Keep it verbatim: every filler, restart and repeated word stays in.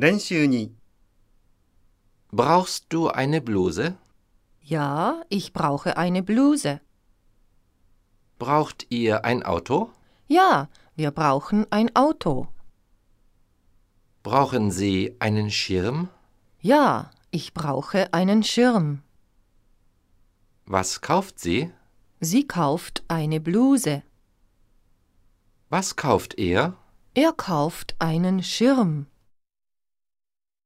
練習に Brauchst du eine Bluse? Ja, ich brauche eine Bluse. Braucht ihr ein Auto? Ja, wir brauchen ein Auto. Brauchen Sie einen Schirm? Ja, ich brauche einen Schirm. Was kauft sie? Sie kauft eine Bluse. Was kauft er? Er kauft einen Schirm.